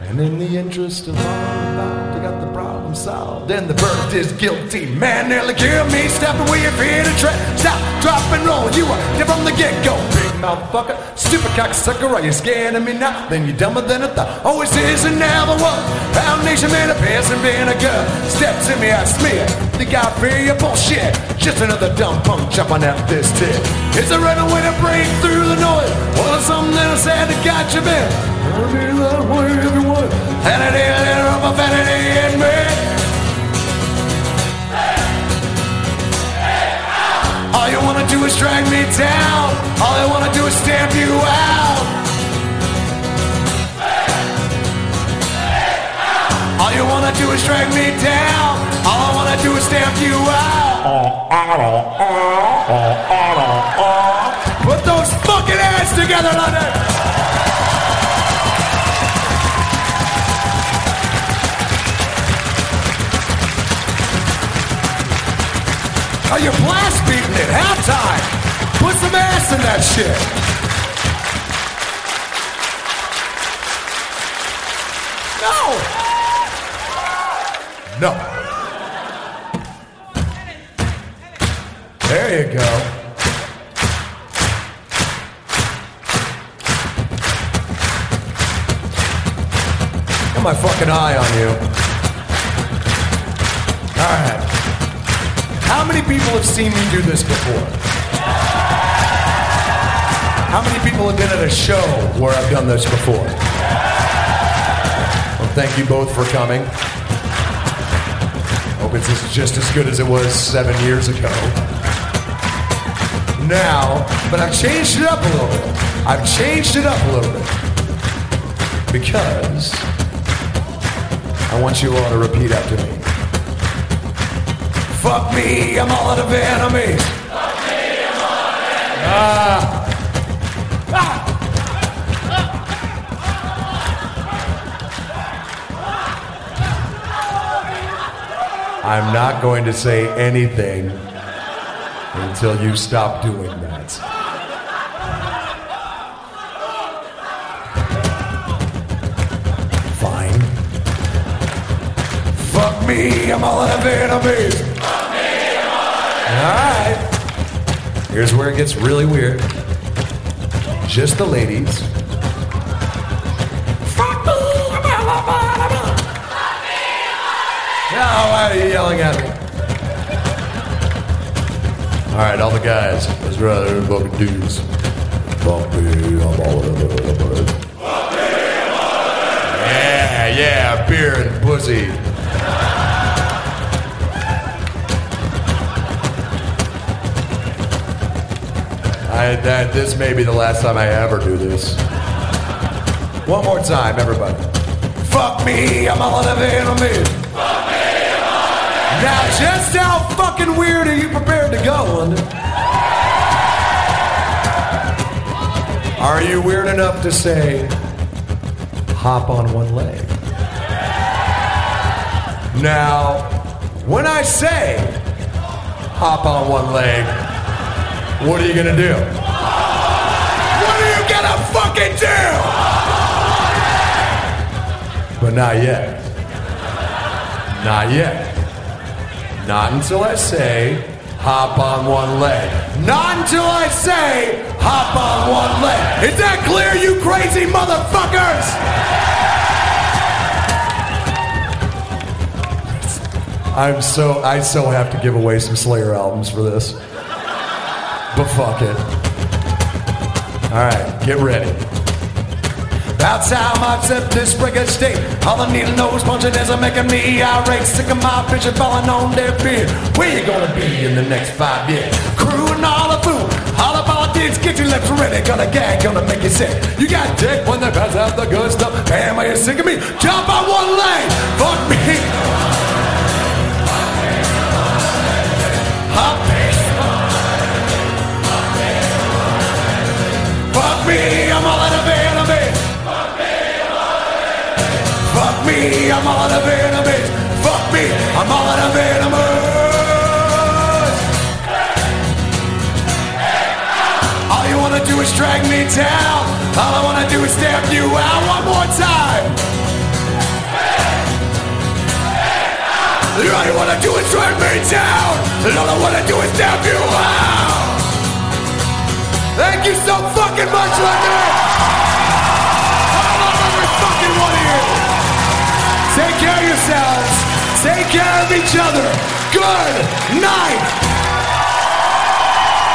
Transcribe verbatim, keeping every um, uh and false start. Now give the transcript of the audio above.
And in the interest of all about, I got the problem solved. And the verdict is guilty. Man nearly killed me. Step away if you hit a track. Stop, drop, and roll. You were there from the get-go. Big motherfucker, stupid cocksucker. Are you scaring me now? Then you're dumber than I thought. Always is and never was. Foundation man, a piss and vinegar. Step to me, I smear. Think I fear your bullshit. Just another dumb punk jumping at this tip. Is there any way to break through the noise? Well, it's something that I said that got you bent. I'll be that way if you want. Vanity, a little of a vanity in me. Hey, hey, all you wanna do is drag me down. All I wanna do is stamp you out. Hey, hey, all you wanna do is drag me down. All I wanna do is stamp you out. Put those fucking hands together, London. Oh, you're blast beating it, halftime. Put some ass in that shit. No. No. There you go. Got my fucking eye on you. All right. How many people have seen me do this before? How many people have been at a show where I've done this before? Well, thank you both for coming. Hope it's just as good as it was seven years ago. Now, but I've changed it up a little bit. I've changed it up a little bit. Because I want you all to repeat after me. Fuck me, I'm all out of enemies. Fuck me, I'm all out of enemies. Ah. Ah. I'm not going to say anything until you stop doing that. Fine. Fuck me, I'm all out of enemies. Fuck me, I'm all out of enemies. Alright. Here's where it gets really weird. Just the ladies. Fuck me, I'm all out of enemies. Fuck me, I'm all out of enemies. Now, why are you yelling at me? Alright, all the guys, let's run there, fucking dudes. Fuck me, I'm all out of it. Fuck me, I'm all out of it. Yeah, yeah, beer and pussy. I, that, this may be the last time I ever do this. One more time, everybody. Fuck me, I'm all out of enemies. Fuck me, I'm all out of enemies. Now, just how fucking weird are you prepared to go, London? Are you weird enough to say, hop on one leg? Now, when I say, hop on one leg, what are you gonna do? What are you gonna fucking do? But not yet. Not yet. Not until I say, hop on one leg. Not until I say, hop on one leg. Is that clear, you crazy motherfuckers? I'm so, I so have to give away some Slayer albums for this. But fuck it. Alright, get ready. That's how I'm at this record state. All the needle nose punching is making me irate. Sick of my bitches falling on their beard. Where you gonna be in the next five years? Crew and all the food, all the politics, get your lips ready. Gonna gag, gonna make you sick. You got dick when they pass out the good stuff. Damn, are you sick of me? Jump on one leg. Fuck me. Hop me. Fuck me, I'm all out of enemies. Fuck me, I'm all out of enemies. Fuck me, I'm all out of enemies. All you wanna do is drag me down. All I wanna do is stamp you out. One more time. all you wanna do is turn me down, and all I wanna do is damn you out. Thank you so fucking much, London. I love every fucking one of you. Take care of yourselves. Take care of each other. Good night.